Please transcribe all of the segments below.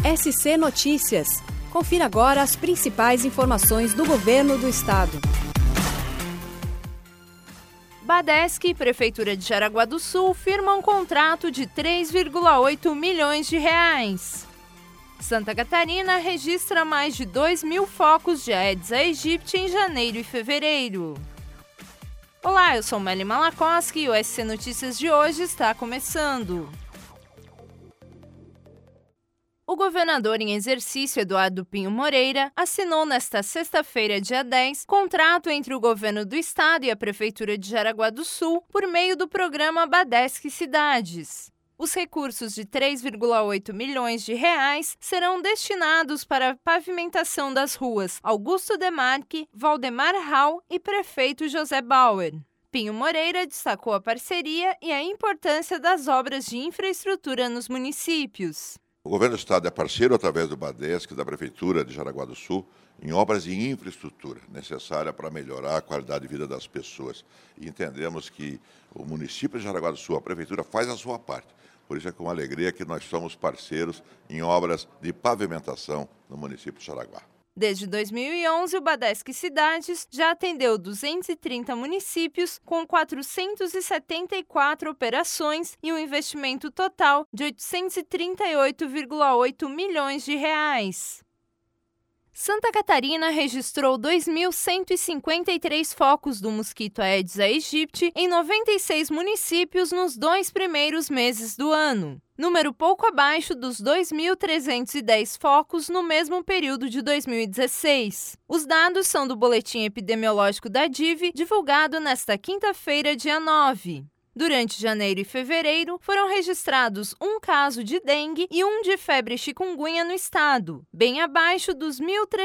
SC Notícias. Confira agora as principais informações do Governo do Estado. Badesc e Prefeitura de Jaraguá do Sul firmam um contrato de 3,8 milhões de reais. Santa Catarina registra mais de 2.000 focos de Aedes aegypti em janeiro e fevereiro. Olá, eu sou Meli Malakoski e o SC Notícias de hoje está começando. O governador em exercício, Eduardo Pinho Moreira, assinou nesta sexta-feira, dia 10, contrato entre o governo do estado e a Prefeitura de Jaraguá do Sul por meio do programa Badesc Cidades. Os recursos de 3,8 milhões de reais serão destinados para a pavimentação das ruas Augusto Demarque, Valdemar Hall e Prefeito José Bauer. Pinho Moreira destacou a parceria e a importância das obras de infraestrutura nos municípios. O governo do estado é parceiro, através do Badesc e da Prefeitura de Jaraguá do Sul, em obras de infraestrutura necessária para melhorar a qualidade de vida das pessoas. E entendemos que o município de Jaraguá do Sul, a Prefeitura, faz a sua parte. Por isso é com alegria que nós somos parceiros em obras de pavimentação no município de Jaraguá. Desde 2011, o Badesc Cidades já atendeu 230 municípios com 474 operações e um investimento total de 838,8 milhões de reais. Santa Catarina registrou 2.153 focos do mosquito Aedes aegypti em 96 municípios nos 2 primeiros meses do ano, número pouco abaixo dos 2.310 focos no mesmo período de 2016. Os dados são do Boletim Epidemiológico da DIV, divulgado nesta quinta-feira, dia 9. Durante janeiro e fevereiro, foram registrados um caso de dengue e um de febre chikungunya no estado, bem abaixo dos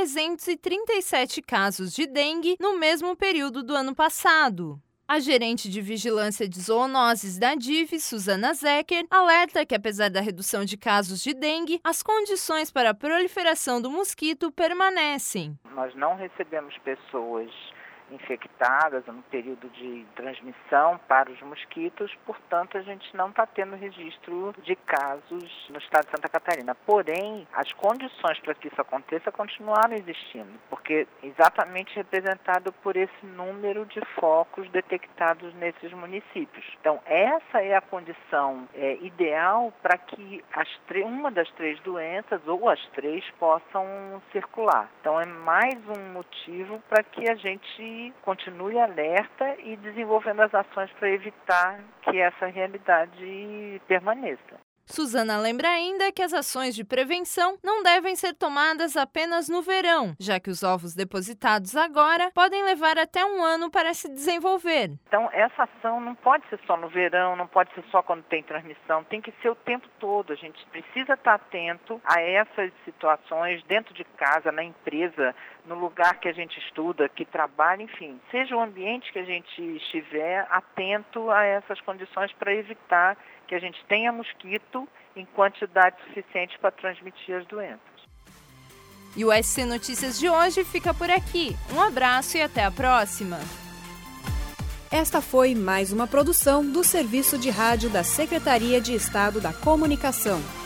1.337 casos de dengue no mesmo período do ano passado. A gerente de vigilância de zoonoses da DIV, Suzana Zecker, alerta que, apesar da redução de casos de dengue, as condições para a proliferação do mosquito permanecem. Nós não recebemos pessoas infectadas no período de transmissão para os mosquitos, portanto a gente não está tendo registro de casos no estado de Santa Catarina. Porém, as condições para que isso aconteça continuaram existindo, porque exatamente representado por esse número de focos detectados nesses municípios. Então essa é a condição ideal para que uma das 3 doenças ou as 3 possam circular. Então é mais um motivo para que a gente continue alerta e desenvolvendo as ações para evitar que essa realidade permaneça. Suzana lembra ainda que as ações de prevenção não devem ser tomadas apenas no verão, já que os ovos depositados agora podem levar até 1 ano para se desenvolver. Então, essa ação não pode ser só no verão, não pode ser só quando tem transmissão, tem que ser o tempo todo. A gente precisa estar atento a essas situações dentro de casa, na empresa, no lugar que a gente estuda, que trabalha, enfim. Seja o ambiente que a gente estiver, atento a essas condições para evitar que a gente tenha mosquito em quantidade suficiente para transmitir as doenças. E o SC Notícias de hoje fica por aqui. Um abraço e até a próxima. Esta foi mais uma produção do Serviço de Rádio da Secretaria de Estado da Comunicação.